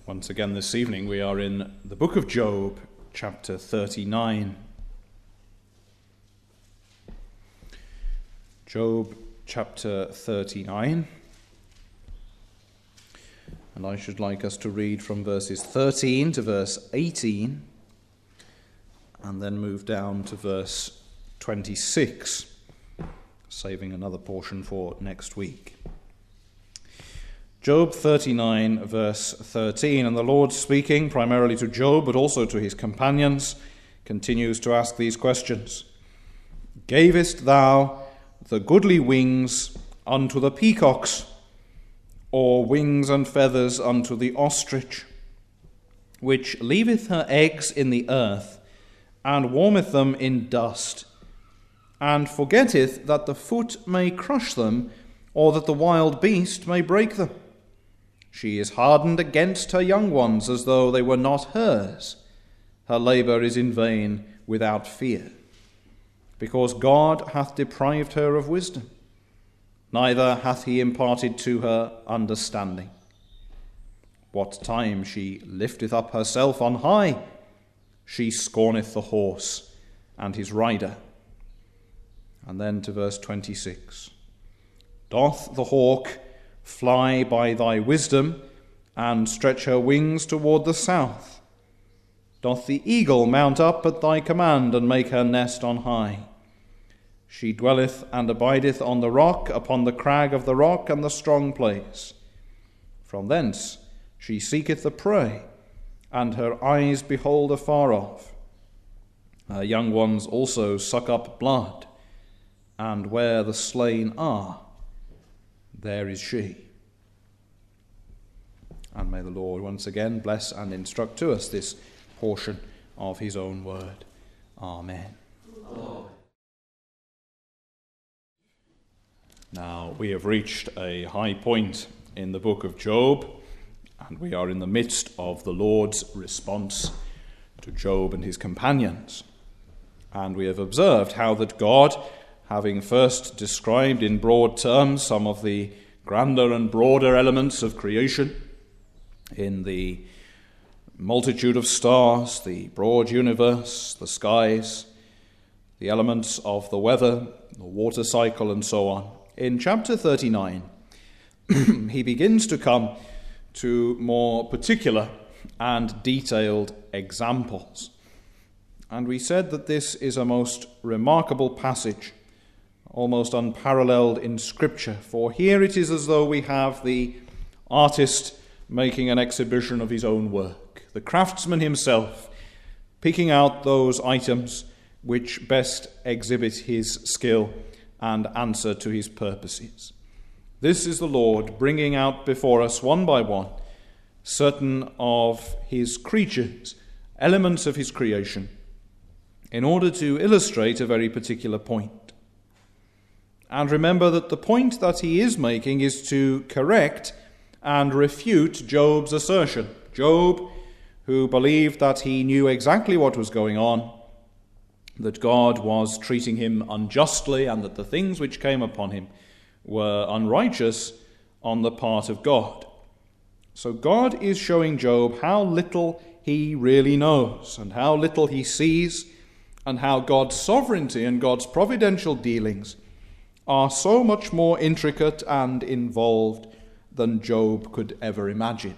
Once again this evening we are in the book of Job, chapter 39. Job chapter 39. And I should like us to read from verses 13 to verse 18 and then move down to verse 26, saving another portion for next week. Job 39, verse 13, and the Lord, speaking primarily to Job, but also to his companions, continues to ask these questions. Gavest thou the goodly wings unto the peacocks, or wings and feathers unto the ostrich, which leaveth her eggs in the earth, and warmeth them in dust, and forgetteth that the foot may crush them, or that the wild beast may break them? She is hardened against her young ones, as though they were not hers. Her labour is in vain without fear, because God hath deprived her of wisdom, neither hath he imparted to her understanding. What time she lifteth up herself on high, she scorneth the horse and his rider. And then to verse 26. Doth the hawk fly by thy wisdom, and stretch her wings toward the south? Doth the eagle mount up at thy command, and make her nest on high? She dwelleth and abideth on the rock, upon the crag of the rock and the strong place. From thence she seeketh the prey, and her eyes behold afar off. Her young ones also suck up blood, and where the slain are, there is she. And may the Lord once again bless and instruct to us this portion of his own word. Amen. Lord. Now, we have reached a high point in the book of Job, and we are in the midst of the Lord's response to Job and his companions. And we have observed how that God, having first described in broad terms some of the grander and broader elements of creation, in the multitude of stars, the broad universe, the skies, the elements of the weather, the water cycle, and so on. In chapter 39, he begins to come to more particular and detailed examples. And we said that this is a most remarkable passage, almost unparalleled in Scripture, for here it is as though we have the artist making an exhibition of his own work, the craftsman himself picking out those items which best exhibit his skill and answer to his purposes. This is the Lord bringing out before us one by one certain of his creatures, elements of his creation, in order to illustrate a very particular point. And remember that the point that he is making is to correct and refute Job's assertion. Job, who believed that he knew exactly what was going on, that God was treating him unjustly, and that the things which came upon him were unrighteous on the part of God. So God is showing Job how little he really knows, and how little he sees, and how God's sovereignty and God's providential dealings are so much more intricate and involved than Job could ever imagine.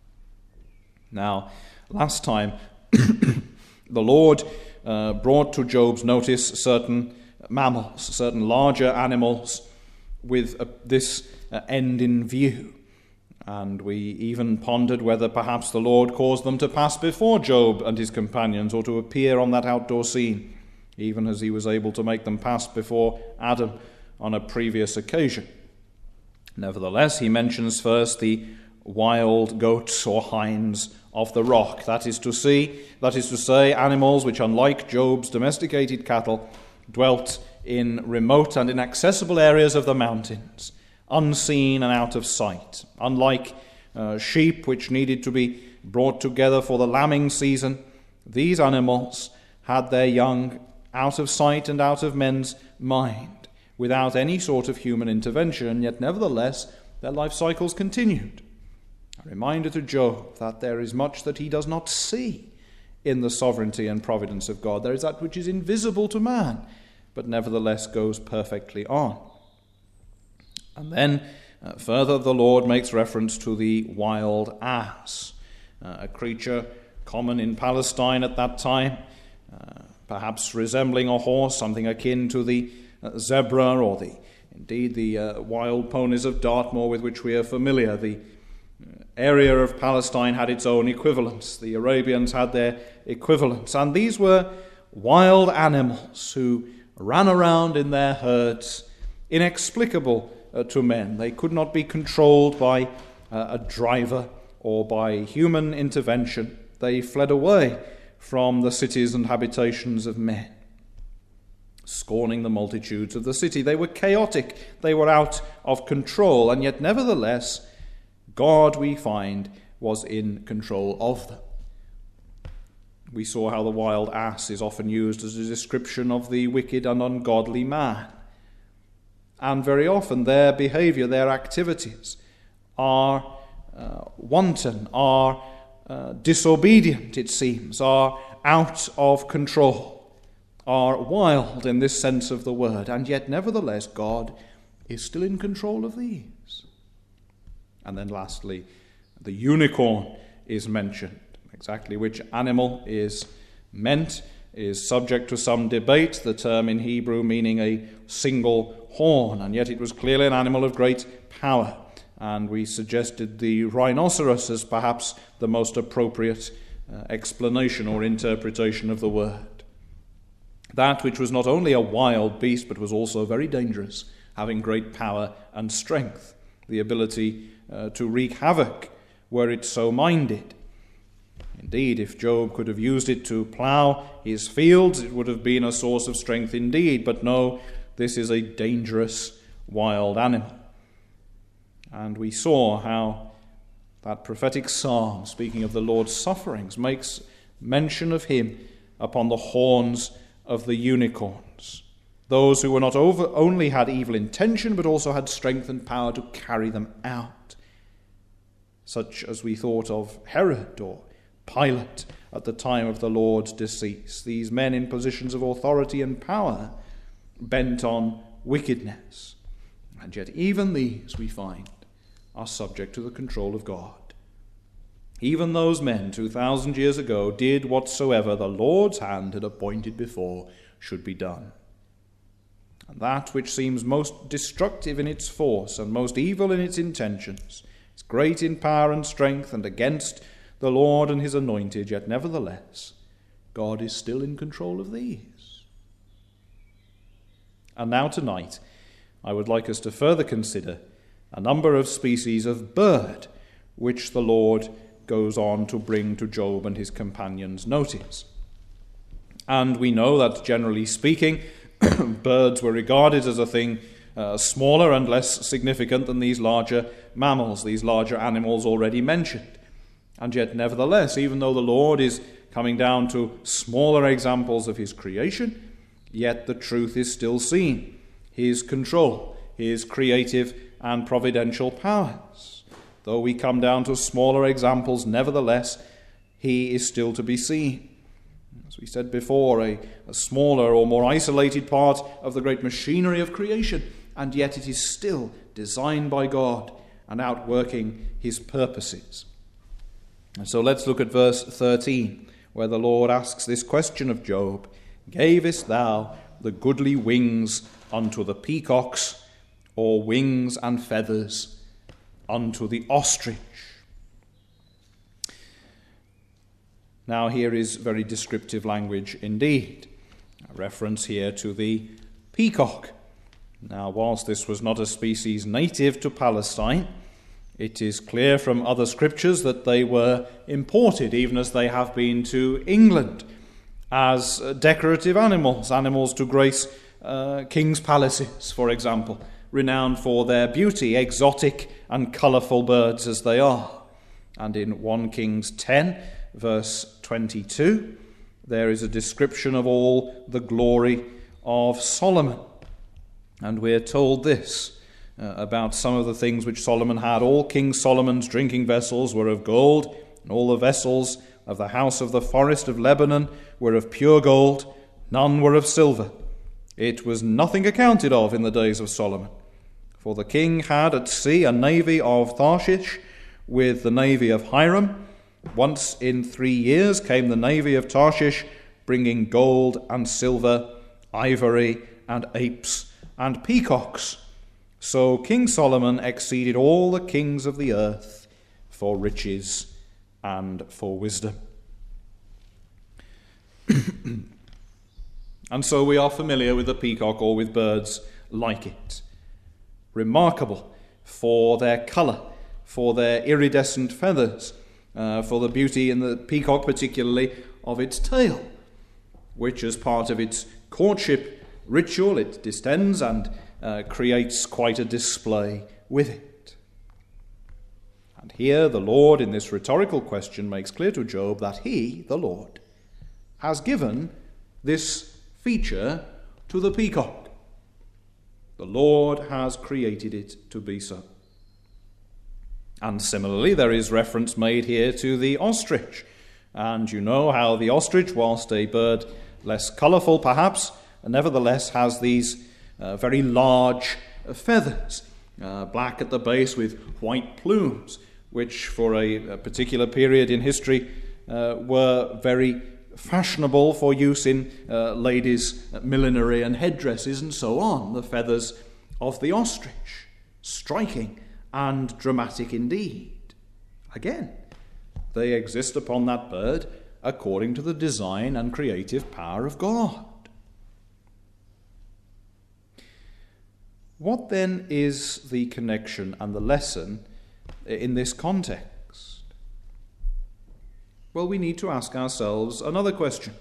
Now, last time, the Lord brought to Job's notice certain mammals, certain larger animals with this end in view. And we even pondered whether perhaps the Lord caused them to pass before Job and his companions, or to appear on that outdoor scene, even as he was able to make them pass before Adam on a previous occasion. Nevertheless, he mentions first the wild goats or hinds of the rock. That is to say, animals which, unlike Job's domesticated cattle, dwelt in remote and inaccessible areas of the mountains, unseen and out of sight. Unlike sheep, which needed to be brought together for the lambing season, these animals had their young out of sight and out of men's mind, without any sort of human intervention, and yet nevertheless their life cycles continued. A reminder to Job that there is much that he does not see in the sovereignty and providence of God. There is that which is invisible to man, but nevertheless goes perfectly on. And then further, the Lord makes reference to the wild ass, a creature common in Palestine at that time, perhaps resembling a horse, something akin to the zebra or the wild ponies of Dartmoor with which we are familiar. The area of Palestine had its own equivalents. The Arabians had their equivalents. And these were wild animals who ran around in their herds, inexplicable to men. They could not be controlled by a driver or by human intervention. They fled away from the cities and habitations of men, scorning the multitudes of the city. They were chaotic. They were out of control. And yet, nevertheless, God, we find, was in control of them. We saw how the wild ass is often used as a description of the wicked and ungodly man. And very often their behavior, their activities are wanton, are disobedient, it seems, are out of control, are wild in this sense of the word. And yet, nevertheless, God is still in control of these. And then lastly, the unicorn is mentioned. Exactly which animal is meant is subject to some debate, the term in Hebrew meaning a single horn, and yet it was clearly an animal of great power. And we suggested the rhinoceros as perhaps the most appropriate explanation or interpretation of the word. That which was not only a wild beast, but was also very dangerous, having great power and strength, the ability to wreak havoc were it so minded. Indeed, if Job could have used it to plough his fields, it would have been a source of strength indeed. But no, this is a dangerous wild animal. And we saw how that prophetic psalm, speaking of the Lord's sufferings, makes mention of him upon the horns of the unicorns. Those who were not only had evil intention, but also had strength and power to carry them out. Such as we thought of Herod or Pilate at the time of the Lord's decease. These men in positions of authority and power bent on wickedness. And yet even these, we find, are subject to the control of God. Even those men 2,000 years ago did whatsoever the Lord's hand had appointed before should be done. And that which seems most destructive in its force and most evil in its intentions is great in power and strength and against the Lord and his anointed, yet nevertheless, God is still in control of these. And now tonight, I would like us to further consider a number of species of bird which the Lord goes on to bring to Job and his companions' notice. And we know that, generally speaking, birds were regarded as a thing smaller and less significant than these larger mammals, these larger animals already mentioned. And yet, nevertheless, even though the Lord is coming down to smaller examples of his creation, yet the truth is still seen. His control, his creative and providential powers. Though we come down to smaller examples, nevertheless, he is still to be seen. As we said before, a smaller or more isolated part of the great machinery of creation, and yet it is still designed by God and outworking his purposes. And so let's look at verse 13, where the Lord asks this question of Job: "Gavest thou the goodly wings unto the peacocks, or wings and feathers unto the ostrich?" Now here is very descriptive language indeed. A reference here to the peacock. Now, whilst this was not a species native to Palestine, it is clear from other scriptures that they were imported, even as they have been to England, as decorative animals, animals to grace kings' palaces, for example, renowned for their beauty, exotic and colourful birds as they are. And in 1 Kings 10, verse 22, there is a description of all the glory of Solomon. And we're told this, about some of the things which Solomon had. All King Solomon's drinking vessels were of gold, and all the vessels of the house of the forest of Lebanon were of pure gold, none were of silver. It was nothing accounted of in the days of Solomon. For the king had at sea a navy of Tarshish with the navy of Hiram. Once in 3 years came the navy of Tarshish, bringing gold and silver, ivory and apes and peacocks. So King Solomon exceeded all the kings of the earth for riches and for wisdom. And so we are familiar with the peacock, or with birds like it. Remarkable for their colour, for their iridescent feathers, for the beauty in the peacock particularly of its tail, which as part of its courtship ritual it distends and creates quite a display with it. And here the Lord, in this rhetorical question, makes clear to Job that he, the Lord, has given this feature to the peacock. The Lord has created it to be so. And similarly, there is reference made here to the ostrich. And you know how the ostrich, whilst a bird less colourful perhaps, nevertheless has these very large feathers, black at the base with white plumes, which for a particular period in history were very fashionable for use in ladies' millinery and headdresses and so on. The feathers of the ostrich, striking and dramatic indeed. Again, they exist upon that bird according to the design and creative power of God. What then is the connection and the lesson in this context? Well, we need to ask ourselves another question.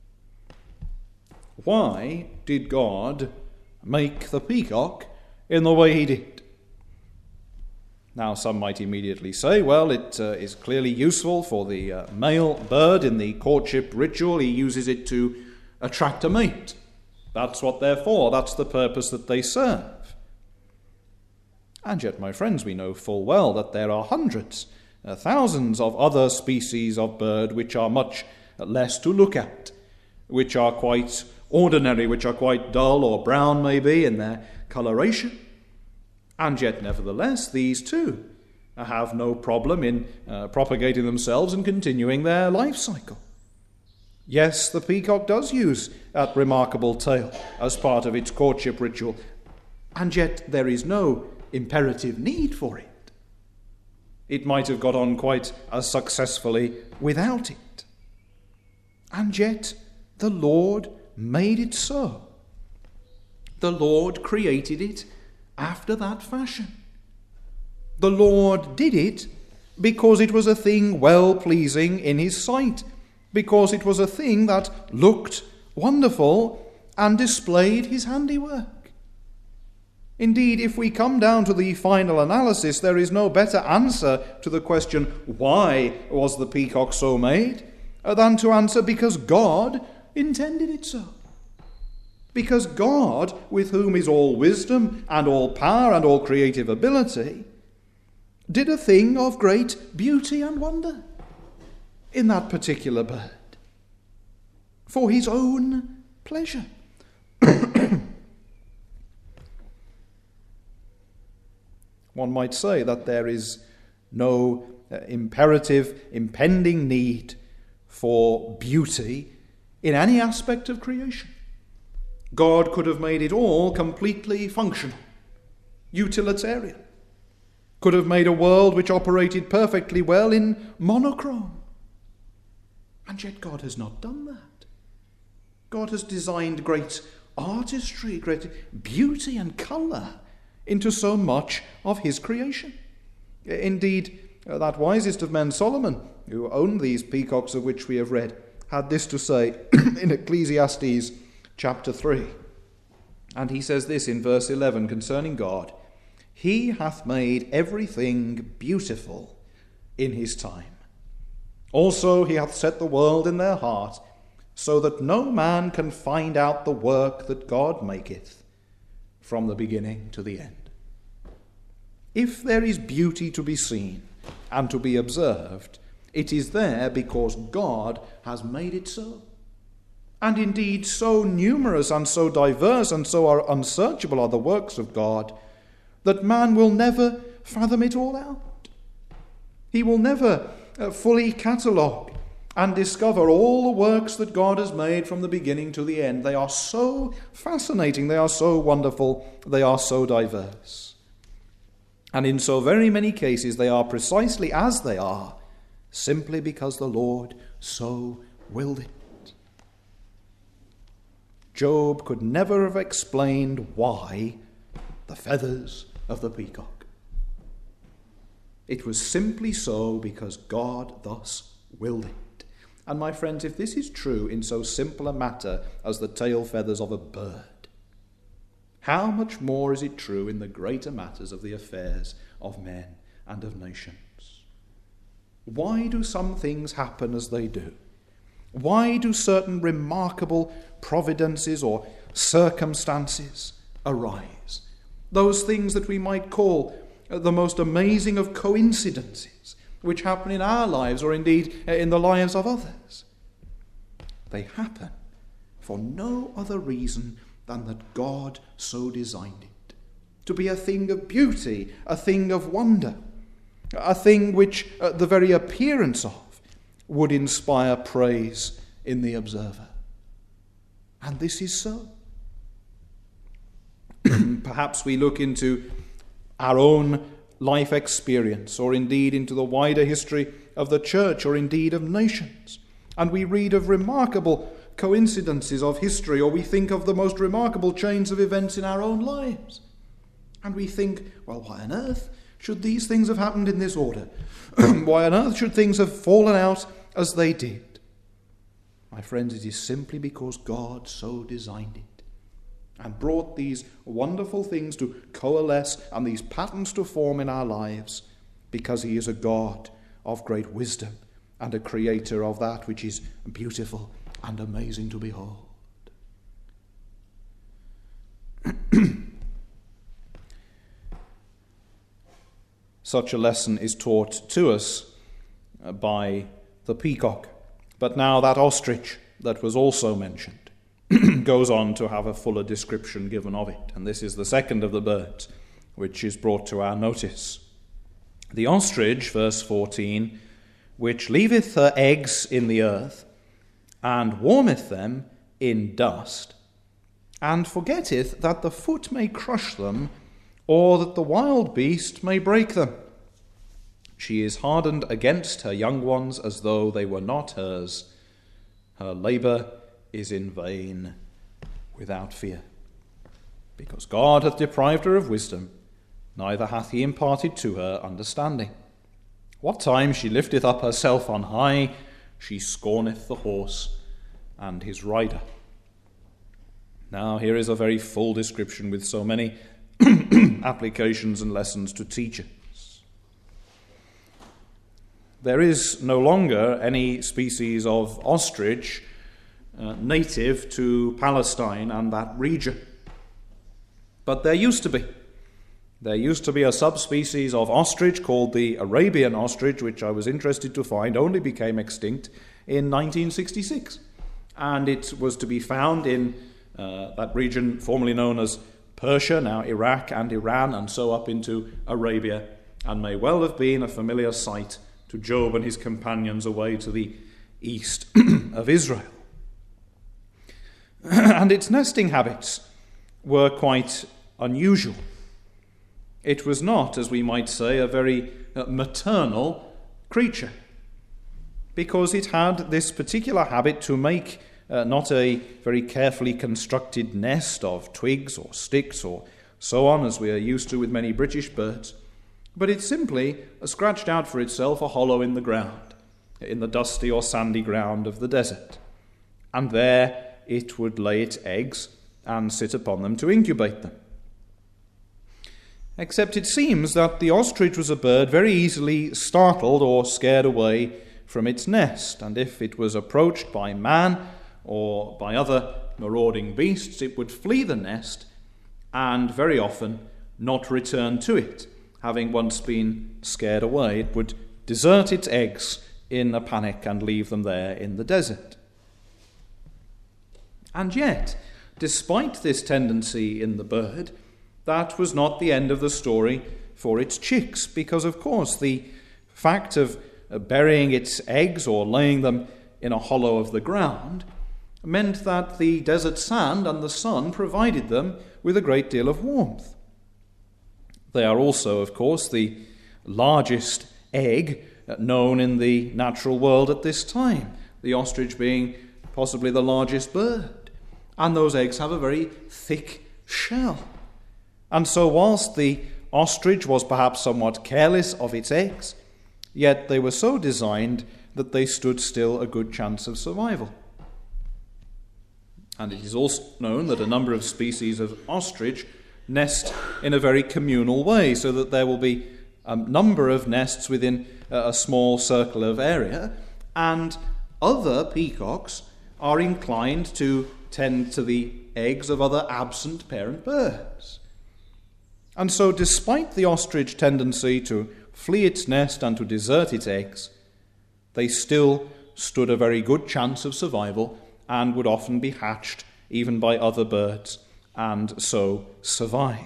Why did God make the peacock in the way he did? Now, some might immediately say, well, it is clearly useful for the male bird in the courtship ritual. He uses it to attract a mate. That's what they're for. That's the purpose that they serve. And yet, my friends, we know full well that there are hundreds, thousands of other species of bird which are much less to look at, which are quite ordinary, which are quite dull or brown maybe in their coloration. And yet, nevertheless, these too have no problem in propagating themselves and continuing their life cycle. Yes, the peacock does use that remarkable tail as part of its courtship ritual, and yet there is no imperative need for it. It might have got on quite as successfully without it. And yet the Lord made it so. The Lord created it after that fashion. The Lord did it because it was a thing well-pleasing in his sight, because it was a thing that looked wonderful and displayed his handiwork. Indeed, if we come down to the final analysis, there is no better answer to the question, why was the peacock so made, than to answer, because God intended it so. Because God, with whom is all wisdom and all power and all creative ability, did a thing of great beauty and wonder in that particular bird, for his own pleasure. One might say that there is no imperative, impending need for beauty in any aspect of creation. God could have made it all completely functional, utilitarian, could have made a world which operated perfectly well in monochrome. And yet God has not done that. God has designed great artistry, great beauty and colour into so much of his creation. Indeed, that wisest of men, Solomon, who owned these peacocks of which we have read, had this to say in Ecclesiastes chapter 3. And he says this in verse 11 concerning God: He hath made everything beautiful in his time. Also he hath set the world in their heart, so that no man can find out the work that God maketh from the beginning to the end. If there is beauty to be seen and to be observed, it is there because God has made it so. And indeed, so numerous and so diverse and so unsearchable are the works of God that man will never fathom it all out. He will never fully catalogue and discover all the works that God has made from the beginning to the end. They are so fascinating, they are so wonderful, they are so diverse. And in so very many cases, they are precisely as they are, simply because the Lord so willed it. Job could never have explained why the feathers of the peacock. It was simply so because God thus willed it. And my friends, if this is true in so simple a matter as the tail feathers of a bird, how much more is it true in the greater matters of the affairs of men and of nations? Why do some things happen as they do? Why do certain remarkable providences or circumstances arise? Those things that we might call the most amazing of coincidences, which happen in our lives or indeed in the lives of others. They happen for no other reason than that God so designed it to be a thing of beauty, a thing of wonder, a thing which the very appearance of would inspire praise in the observer. And this is so. Perhaps we look into our own life experience, or indeed into the wider history of the church, or indeed of nations, and we read of remarkable coincidences of history, or we think of the most remarkable chains of events in our own lives. And we think, well, why on earth should these things have happened in this order? Why on earth should things have fallen out as they did? My friends, it is simply because God so designed it and brought these wonderful things to coalesce and these patterns to form in our lives, because he is a God of great wisdom and a creator of that which is beautiful and amazing to behold. Such a lesson is taught to us by the peacock. But now that ostrich that was also mentioned goes on to have a fuller description given of it. And this is the second of the birds which is brought to our notice. The ostrich, verse 14, which leaveth her eggs in the earth, and warmeth them in dust, and forgetteth that the foot may crush them, or that the wild beast may break them. She is hardened against her young ones as though they were not hers. Her labour is in vain without fear. Because God hath deprived her of wisdom, neither hath he imparted to her understanding. What time she lifteth up herself on high, she scorneth the horse and his rider. Now here is a very full description with so many applications and lessons to teach us. There is no longer any species of ostrich native to Palestine and that region. But there used to be. There used to be a subspecies of ostrich called the Arabian ostrich, which I was interested to find only became extinct in 1966. And it was to be found in that region formerly known as Persia, now Iraq and Iran, and so up into Arabia, and may well have been a familiar sight to Job and his companions away to the east of Israel. And its nesting habits were quite unusual. It was not, as we might say, a very maternal creature, because it had this particular habit to make not a very carefully constructed nest of twigs or sticks or so on, as we are used to with many British birds, but it simply scratched out for itself a hollow in the ground, in the dusty or sandy ground of the desert. And there it would lay its eggs and sit upon them to incubate them. Except it seems that the ostrich was a bird very easily startled or scared away from its nest, and if it was approached by man or by other marauding beasts, it would flee the nest and very often not return to it, having once been scared away, it would desert its eggs in a panic and leave them there in the desert. And yet, despite this tendency in the bird, that was not the end of the story for its chicks, because, of course, the fact of burying its eggs or laying them in a hollow of the ground meant that the desert sand and the sun provided them with a great deal of warmth. They are also, of course, the largest egg known in the natural world at this time, the ostrich being possibly the largest bird. And those eggs have a very thick shell. And so whilst the ostrich was perhaps somewhat careless of its eggs, yet they were so designed that they stood still a good chance of survival. And it is also known that a number of species of ostrich nest in a very communal way, so that there will be a number of nests within a small circle of area, and other peacocks are inclined to tend to the eggs of other absent parent birds. And so, despite the ostrich tendency to flee its nest and to desert its eggs, they still stood a very good chance of survival and would often be hatched even by other birds and so survive.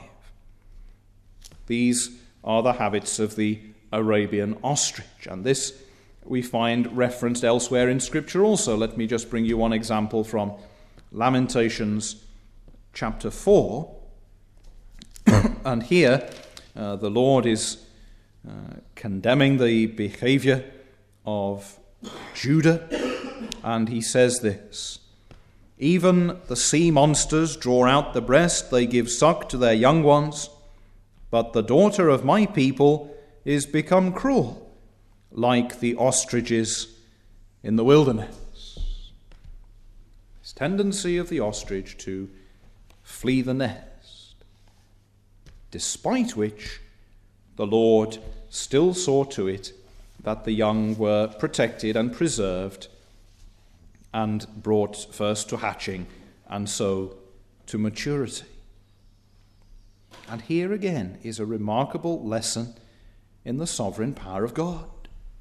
These are the habits of the Arabian ostrich, and this we find referenced elsewhere in Scripture also. Let me just bring you one example from Lamentations chapter 4. And here the Lord is condemning the behavior of Judah, and he says this: "Even the sea monsters draw out the breast, they give suck to their young ones, but the daughter of my people is become cruel, like the ostriches in the wilderness." This tendency of the ostrich to flee the nest, despite which the Lord still saw to it that the young were protected and preserved and brought first to hatching and so to maturity. And here again is a remarkable lesson in the sovereign power of God.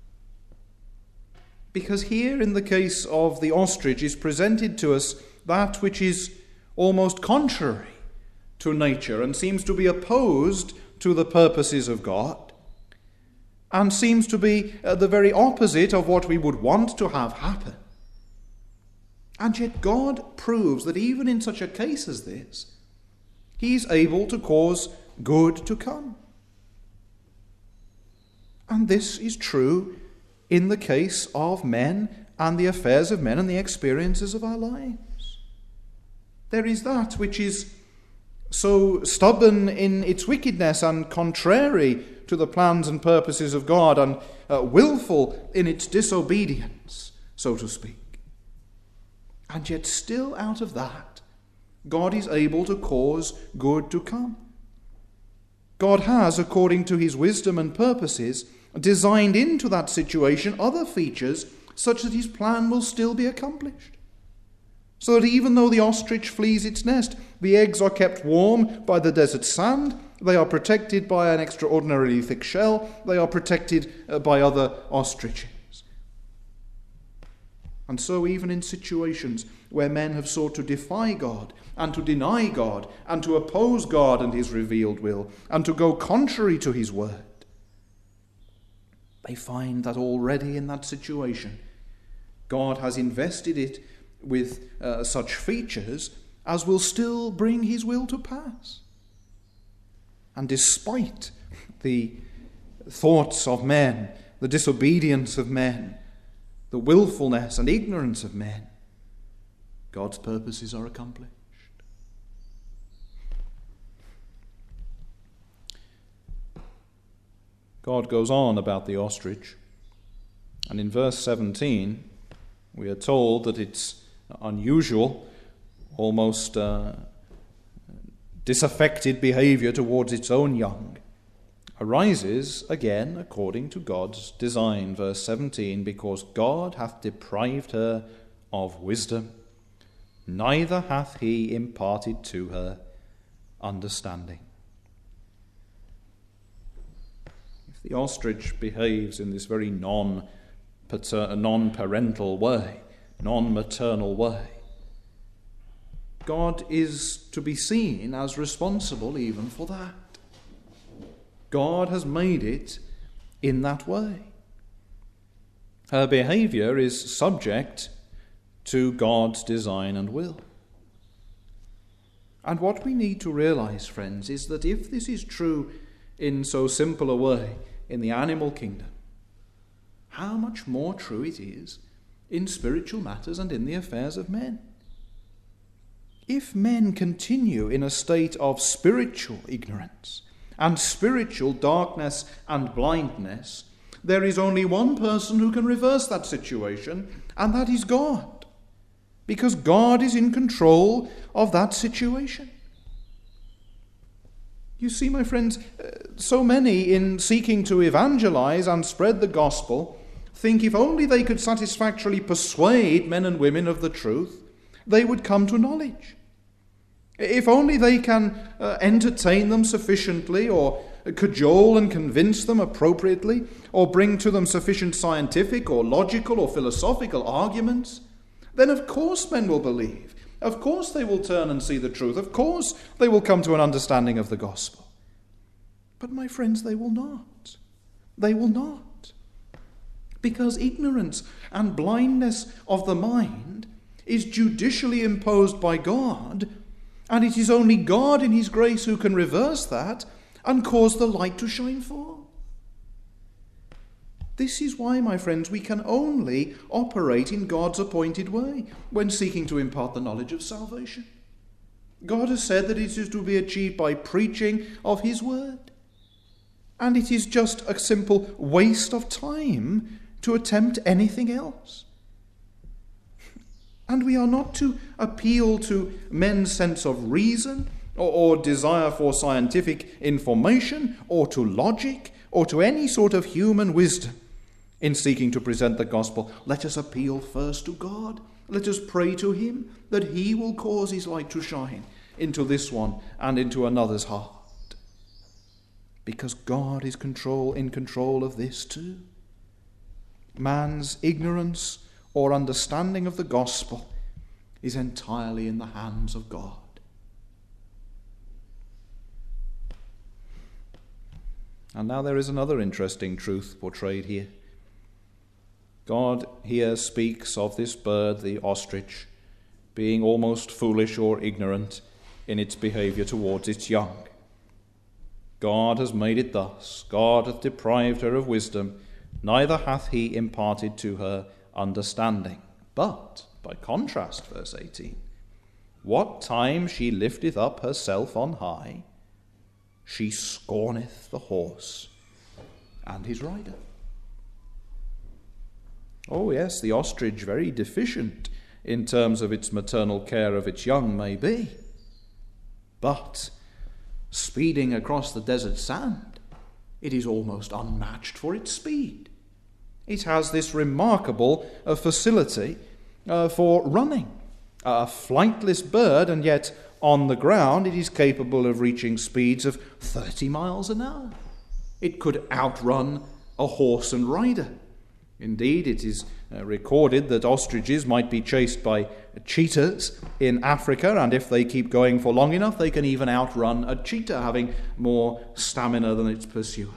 Because here in the case of the ostrich is presented to us that which is almost contrary to nature and seems to be opposed to the purposes of God, and seems to be the very opposite of what we would want to have happen. And yet God proves that even in such a case as this, he is able to cause good to come. And this is true in the case of men and the affairs of men and the experiences of our lives. There is that which is so stubborn in its wickedness and contrary to the plans and purposes of God, and willful in its disobedience, so to speak. And yet still out of that, God is able to cause good to come. God has, according to his wisdom and purposes, designed into that situation other features such that his plan will still be accomplished. So that even though the ostrich flees its nest, the eggs are kept warm by the desert sand, they are protected by an extraordinarily thick shell, they are protected by other ostriches. And so even in situations where men have sought to defy God and to deny God and to oppose God and his revealed will and to go contrary to his word, they find that already in that situation God has invested it with such features as will still bring his will to pass. And despite the thoughts of men, the disobedience of men, the willfulness and ignorance of men, God's purposes are accomplished. God goes on about the ostrich, and in verse 17 we are told that its unusual, almost disaffected behavior towards its own young arises again according to God's design. Verse 17, because God hath deprived her of wisdom, neither hath he imparted to her understanding. if the ostrich behaves in this very non-parental way, non-maternal way, God is to be seen as responsible even for that. God has made it in that way. Her behavior is subject to God's design and will. And what we need to realize, friends, is that if this is true in so simple a way in the animal kingdom, how much more true it is in spiritual matters and in the affairs of men. If men continue in a state of spiritual ignorance and spiritual darkness and blindness, there is only one person who can reverse that situation, and that is God, because God is in control of that situation. You see, my friends, so many in seeking to evangelize and spread the gospel think if only they could satisfactorily persuade men and women of the truth, they would come to knowledge. If only they can entertain them sufficiently, or cajole and convince them appropriately, or bring to them sufficient scientific or logical or philosophical arguments, then of course men will believe. Of course they will turn and see the truth. Of course they will come to an understanding of the gospel. But my friends, they will not. They will not. Because ignorance and blindness of the mind is judicially imposed by God, and it is only God in his grace who can reverse that and cause the light to shine forth. This is why, my friends, we can only operate in God's appointed way when seeking to impart the knowledge of salvation. God has said that it is to be achieved by preaching of his word. And it is just a simple waste of time to attempt anything else. And we are not to appeal to men's sense of reason or desire for scientific information or to logic or to any sort of human wisdom in seeking to present the gospel. Let us appeal first to God. Let us pray to him that he will cause his light to shine into this one and into another's heart. Because God is in control of this too. Man's ignorance or understanding of the gospel is entirely in the hands of God. And now there is another interesting truth portrayed here. God here speaks of this bird, the ostrich, being almost foolish or ignorant in its behavior towards its young. God has made it thus. God hath deprived her of wisdom, neither hath he imparted to her understanding. But, by contrast, verse 18, what time she lifteth up herself on high, she scorneth the horse and his rider. Oh yes, the ostrich, very deficient in terms of its maternal care of its young, may be. But, speeding across the desert sand, it is almost unmatched for its speed. It has this remarkable facility for running. A flightless bird, and yet on the ground it is capable of reaching speeds of 30 miles an hour. It could outrun a horse and rider. Indeed, it is recorded that ostriches might be chased by cheetahs in Africa, and if they keep going for long enough, they can even outrun a cheetah, having more stamina than its pursuer.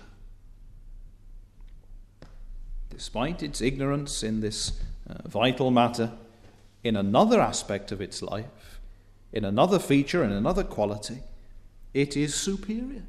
Despite its ignorance in this vital matter, in another aspect of its life, in another feature, in another quality, it is superior.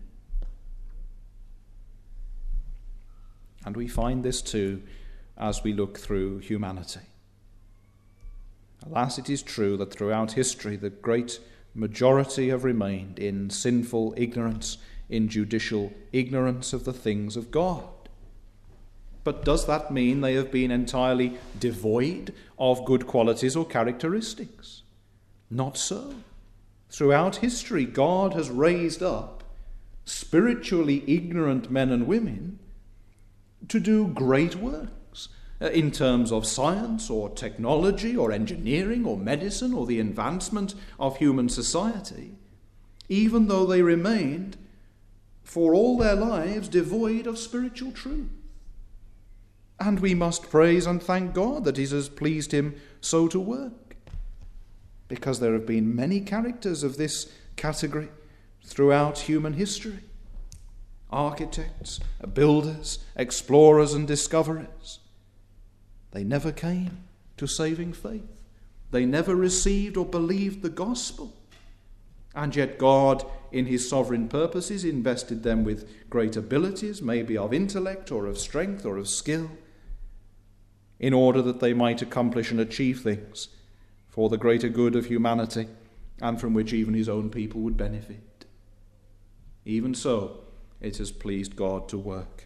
And we find this too as we look through humanity. Alas, it is true that throughout history the great majority have remained in sinful ignorance, in judicial ignorance of the things of God. But does that mean they have been entirely devoid of good qualities or characteristics? Not so. Throughout history, God has raised up spiritually ignorant men and women to do great works in terms of science or technology or engineering or medicine or the advancement of human society, even though they remained for all their lives devoid of spiritual truth. And we must praise and thank God that it has pleased him so to work, because there have been many characters of this category throughout human history. Architects, builders, explorers and discoverers. They never came to saving faith. They never received or believed the gospel. And yet God, in his sovereign purposes, invested them with great abilities, maybe of intellect or of strength or of skill, in order that they might accomplish and achieve things for the greater good of humanity, and from which even his own people would benefit. Even so, it has pleased God to work.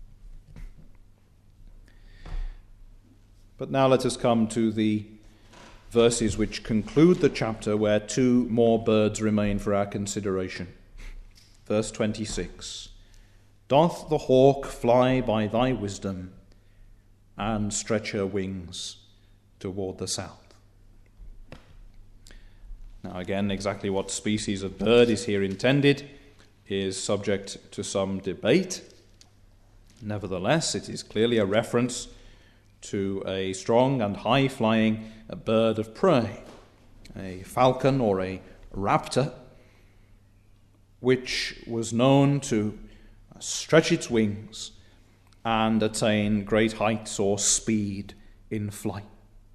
But now let us come to the verses which conclude the chapter, where two more birds remain for our consideration. Verse 26. Doth the hawk fly by thy wisdom, and stretch her wings toward the south? Now again, exactly what species of bird is here intended is subject to some debate. Nevertheless, it is clearly a reference to a strong and high-flying bird of prey, a falcon or a raptor, which was known to stretch its wings and attain great heights or speed in flight.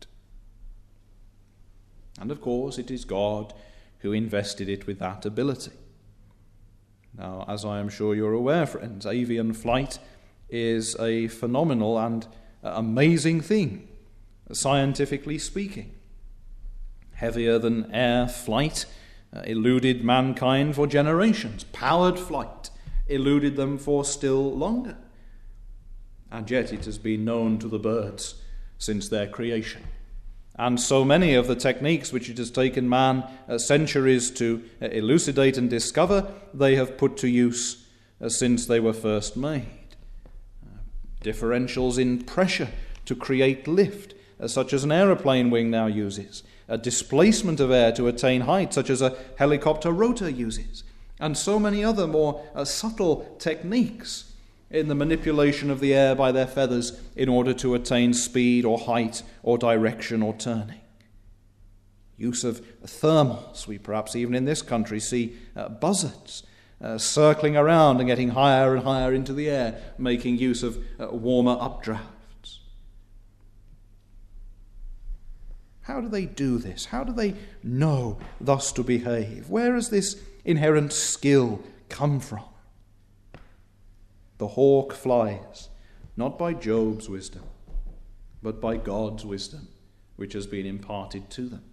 And of course, it is God who invested it with that ability. Now, as I am sure you're aware, friends, avian flight is a phenomenal and amazing thing, scientifically speaking. Heavier than air flight eluded mankind for generations. Powered flight eluded them for still longer. And yet it has been known to the birds since their creation. And so many of the techniques which it has taken man centuries to elucidate and discover, they have put to use since they were first made. Differentials in pressure to create lift, such as an aeroplane wing now uses. A displacement of air to attain height, such as a helicopter rotor uses. And so many other more subtle techniques in the manipulation of the air by their feathers in order to attain speed or height or direction or turning. Use of thermals. We perhaps even in this country see buzzards circling around and getting higher and higher into the air, making use of warmer updrafts. How do they do this? How do they know thus to behave? Where has this inherent skill come from? The hawk flies, not by Job's wisdom, but by God's wisdom, which has been imparted to them.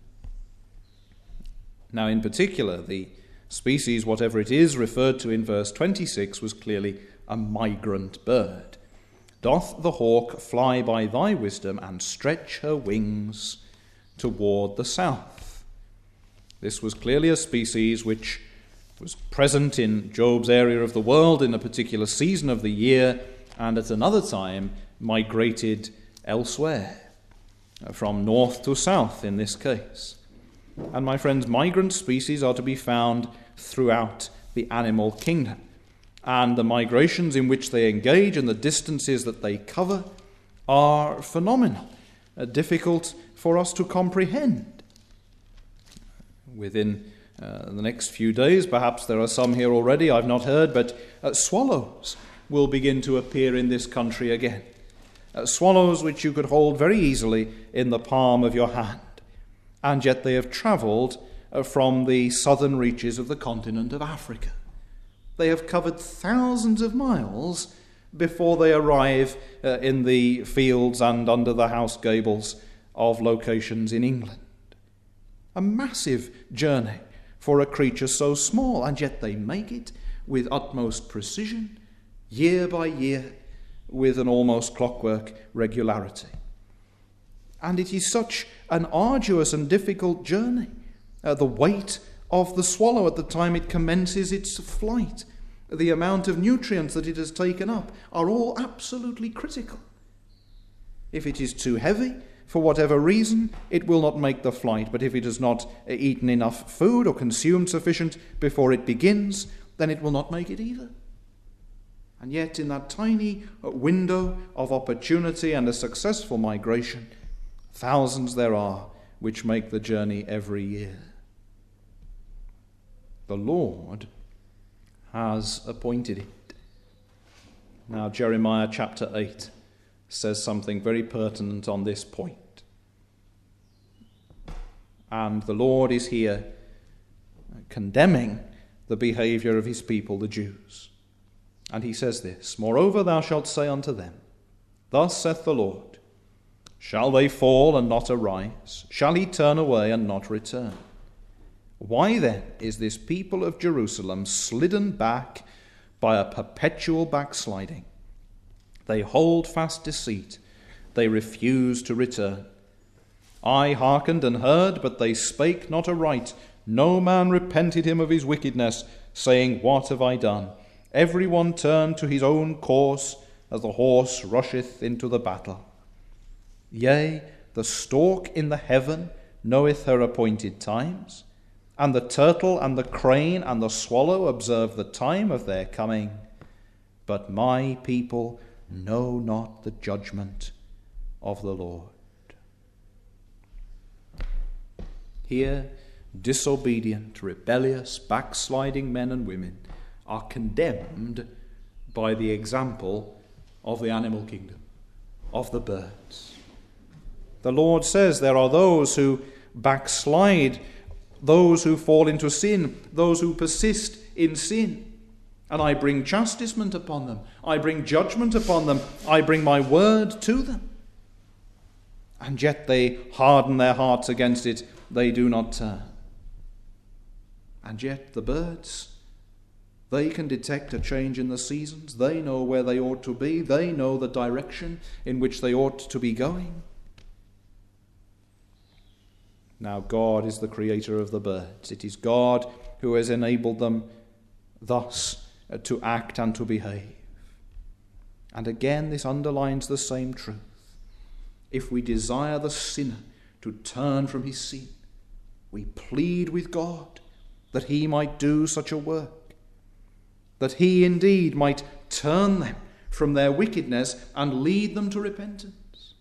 Now, in particular, the species, whatever it is, referred to in verse 26 was clearly a migrant bird. Doth the hawk fly by thy wisdom and stretch her wings toward the south? This was clearly a species which was present in Job's area of the world in a particular season of the year, and at another time migrated elsewhere, from north to south in this case. And my friends, migrant species are to be found throughout the animal kingdom, and the migrations in which they engage and the distances that they cover are phenomenal, difficult for us to comprehend. Within the next few days, perhaps there are some here already I've not heard, but swallows will begin to appear in this country again. Swallows which you could hold very easily in the palm of your hand. And yet they have travelled from the southern reaches of the continent of Africa. They have covered thousands of miles before they arrive in the fields and under the house gables of locations in England. A massive journey for a creature so small, and yet they make it with utmost precision, year by year, with an almost clockwork regularity. And it is such an arduous and difficult journey. The weight of the swallow at the time it commences its flight, the amount of nutrients that it has taken up, are all absolutely critical. If it is too heavy, for whatever reason, it will not make the flight. But if it has not eaten enough food or consumed sufficient before it begins, then it will not make it either. And yet in that tiny window of opportunity and a successful migration, thousands there are which make the journey every year. The Lord has appointed it. Now Jeremiah chapter 8 says something very pertinent on this point. And the Lord is here condemning the behavior of his people, the Jews. And he says this, "Moreover thou shalt say unto them, Thus saith the Lord, Shall they fall and not arise? Shall he turn away and not return? Why then is this people of Jerusalem slidden back by a perpetual backsliding? They hold fast deceit, they refuse to return. I hearkened and heard, but they spake not aright. No man repented him of his wickedness, saying, What have I done? Every one turned to his own course, as the horse rusheth into the battle. Yea, the stork in the heaven knoweth her appointed times, and the turtle and the crane and the swallow observe the time of their coming. But my people know not the judgment of the Lord." Here, disobedient, rebellious, backsliding men and women are condemned by the example of the animal kingdom, of the birds. The Lord says there are those who backslide, those who fall into sin, those who persist in sin. And I bring chastisement upon them. I bring judgment upon them. I bring my word to them. And yet they harden their hearts against it. They do not turn. And yet the birds, they can detect a change in the seasons. They know where they ought to be. They know the direction in which they ought to be going. Now God is the creator of the birds. It is God who has enabled them thus to act and to behave. And again, this underlines the same truth. If we desire the sinner to turn from his sin, we plead with God that he might do such a work, that he indeed might turn them from their wickedness and lead them to repentance.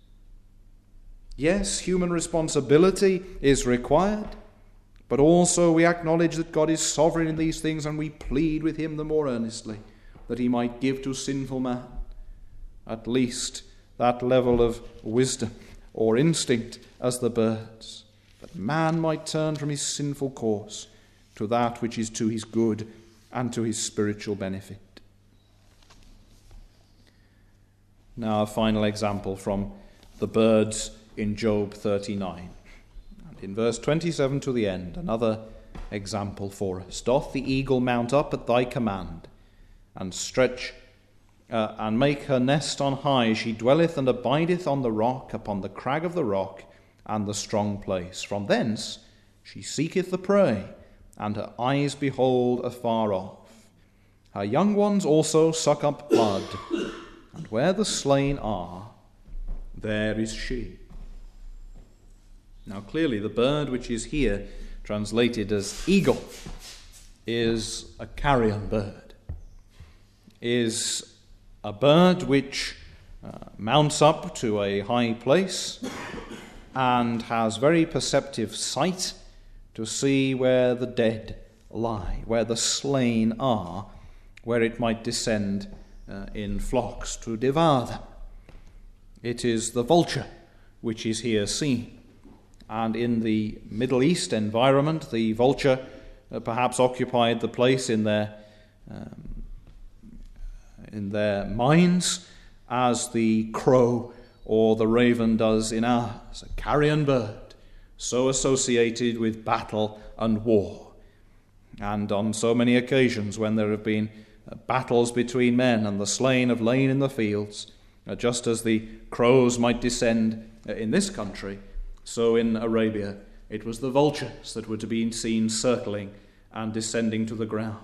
Yes, human responsibility is required, but also we acknowledge that God is sovereign in these things, and we plead with him the more earnestly that he might give to sinful man at least that level of wisdom or instinct as the birds, that man might turn from his sinful course to that which is to his good and to his spiritual benefit. Now a final example from the birds in Job 39. And in verse 27 to the end, another example for us. "Doth the eagle mount up at thy command, and stretch and make her nest on high? She dwelleth and abideth on the rock, upon the crag of the rock, and the strong place. From thence she seeketh the prey, and her eyes behold afar off. Her young ones also suck up blood, and where the slain are, there is she." Now clearly the bird which is here translated as eagle is a carrion bird, is a bird which mounts up to a high place and has very perceptive sight to see where the dead lie, where the slain are, where it might descend in flocks to devour them. It is the vulture which is here seen. And in the Middle East environment, the vulture perhaps occupied the place in their minds as the crow or the raven does in ours, a carrion bird, so associated with battle and war. And on so many occasions when there have been battles between men and the slain have lain in the fields, just as the crows might descend in this country, so in Arabia it was the vultures that were to be seen circling and descending to the ground.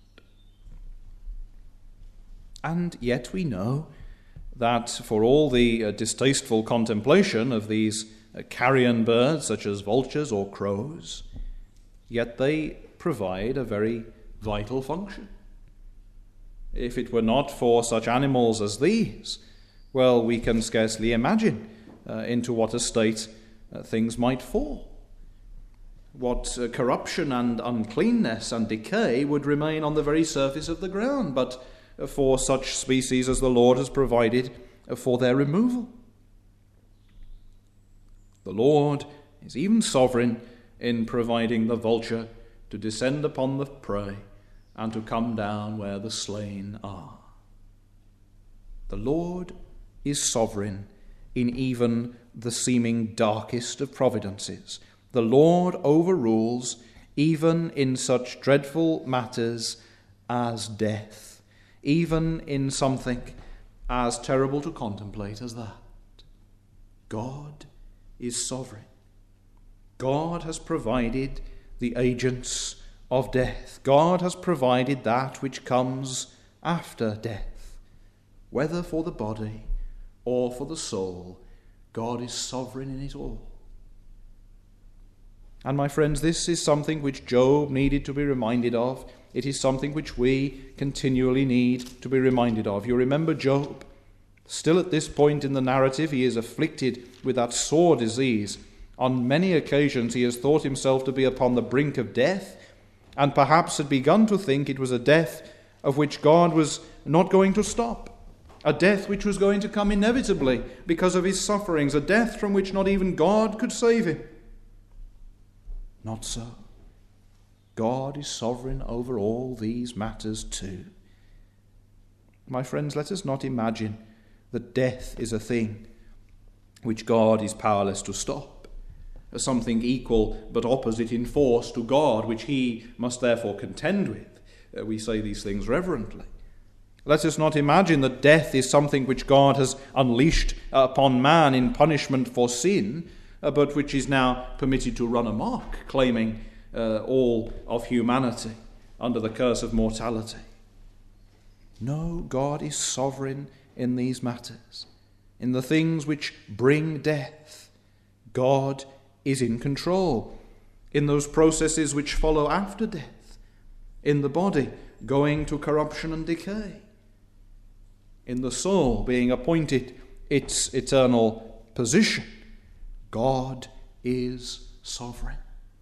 And yet we know that for all the distasteful contemplation of these carrion birds, such as vultures or crows, yet they provide a very vital function. If it were not for such animals as these, well, we can scarcely imagine into what a state things might fall. What corruption and uncleanness and decay would remain on the very surface of the ground, but for such species as the Lord has provided for their removal. The Lord is even sovereign in providing the vulture to descend upon the prey and to come down where the slain are. The Lord is sovereign in even the seeming darkest of providences. The Lord overrules even in such dreadful matters as death, even in something as terrible to contemplate as that. God is sovereign. God has provided the agents of death. God has provided that which comes after death. Whether for the body or for the soul, God is sovereign in it all. And my friends, this is something which Job needed to be reminded of. It is something which we continually need to be reminded of. You remember Job. Still at this point in the narrative, he is afflicted with that sore disease. On many occasions he has thought himself to be upon the brink of death, and perhaps had begun to think it was a death of which God was not going to stop, a death which was going to come inevitably because of his sufferings, a death from which not even God could save him. Not so. God is sovereign over all these matters too. My friends, let us not imagine that death is a thing which God is powerless to stop, as something equal but opposite in force to God, which he must therefore contend with. We say these things reverently. Let us not imagine that death is something which God has unleashed upon man in punishment for sin, but which is now permitted to run amok, claiming all of humanity under the curse of mortality. No, God is sovereign in these matters. In the things which bring death, God is in control. In those processes which follow after death, in the body going to corruption and decay, in the soul being appointed its eternal position, God is sovereign.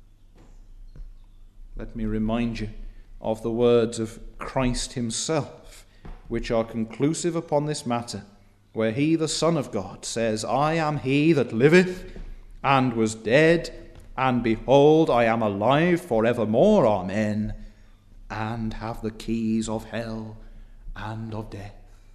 Let me remind you of the words of Christ himself, which are conclusive upon this matter, where he, the Son of God, says, I am he that liveth and was dead, and behold, I am alive forevermore, amen, and have the keys of hell and of death.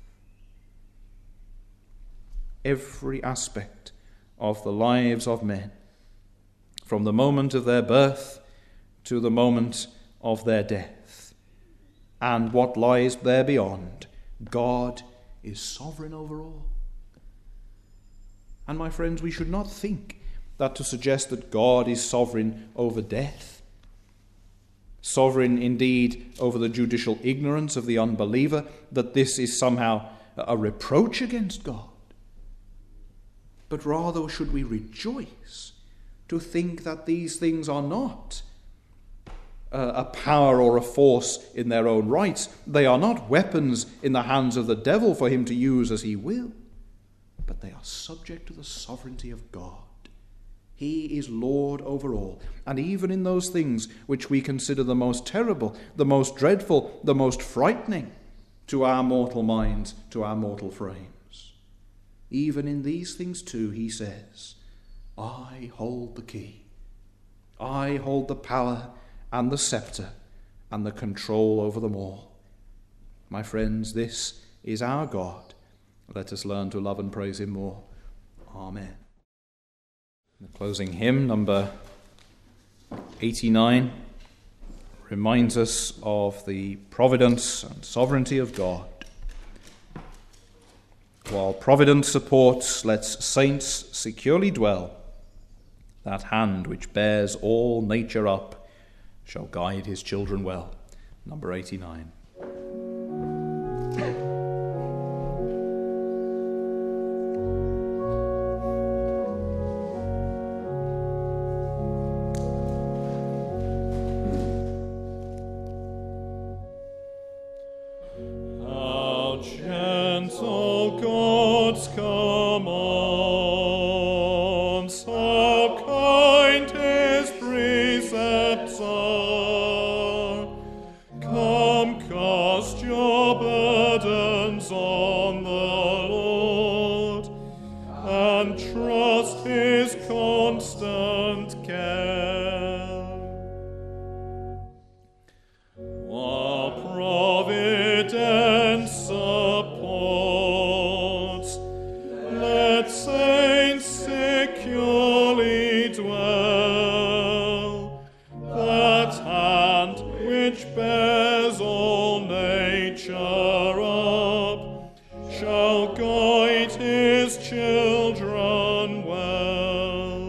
Every aspect of the lives of men, from the moment of their birth to the moment of their death, and what lies there beyond, God is sovereign over all. And my friends, we should not think that to suggest that God is sovereign over death, sovereign indeed over the judicial ignorance of the unbeliever, that this is somehow a reproach against God. But rather should we rejoice to think that these things are not a power or a force in their own rights. They are not weapons in the hands of the devil for him to use as he will, but they are subject to the sovereignty of God. He is Lord over all, and even in those things which we consider the most terrible, the most dreadful, the most frightening to our mortal minds, to our mortal frames, even in these things too, he says, I hold the key. I hold the power and the scepter and the control over them all. My friends, this is our God. Let us learn to love and praise him more. Amen. The closing hymn, number 89, reminds us of the providence and sovereignty of God. While providence supports, lets saints securely dwell. That hand which bears all nature up shall guide his children well. Number 89. how kind his precepts are. Come, cast your burdens on the Lord, and trust his constant care. While providence supports, let saints securely dwell. That hand which bears all nature up shall guide his children well.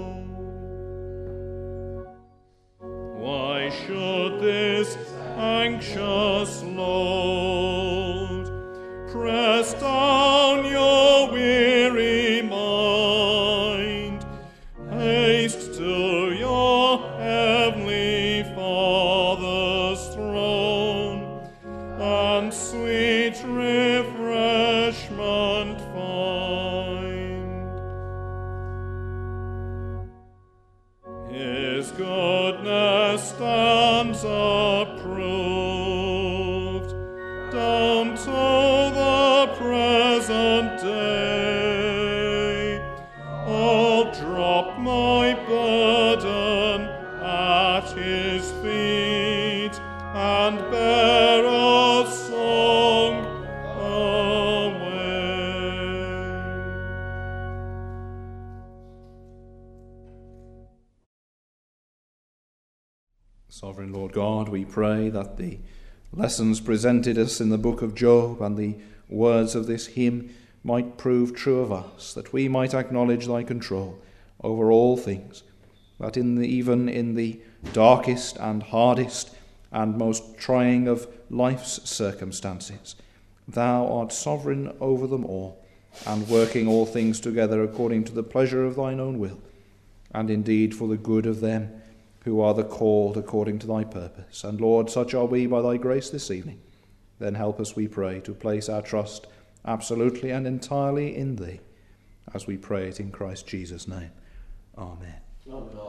Why should this anxious load press down your weary mind? Haste to your heavenly Father's throne, and sweet refreshment find. His goodness stands approved down to the present day. I'll drop my burden at his feet and bear a song away. Sovereign Lord God, we pray that the lessons presented us in the book of Job and the words of this hymn might prove true of us, that we might acknowledge thy control over all things, that even in the darkest and hardest and most trying of life's circumstances, thou art sovereign over them all, and working all things together according to the pleasure of thine own will, and indeed for the good of them who are the called according to thy purpose. And Lord, such are we by thy grace this evening. Then help us, we pray, to place our trust absolutely and entirely in thee, as we pray it in Christ Jesus' name. Amen. Amen.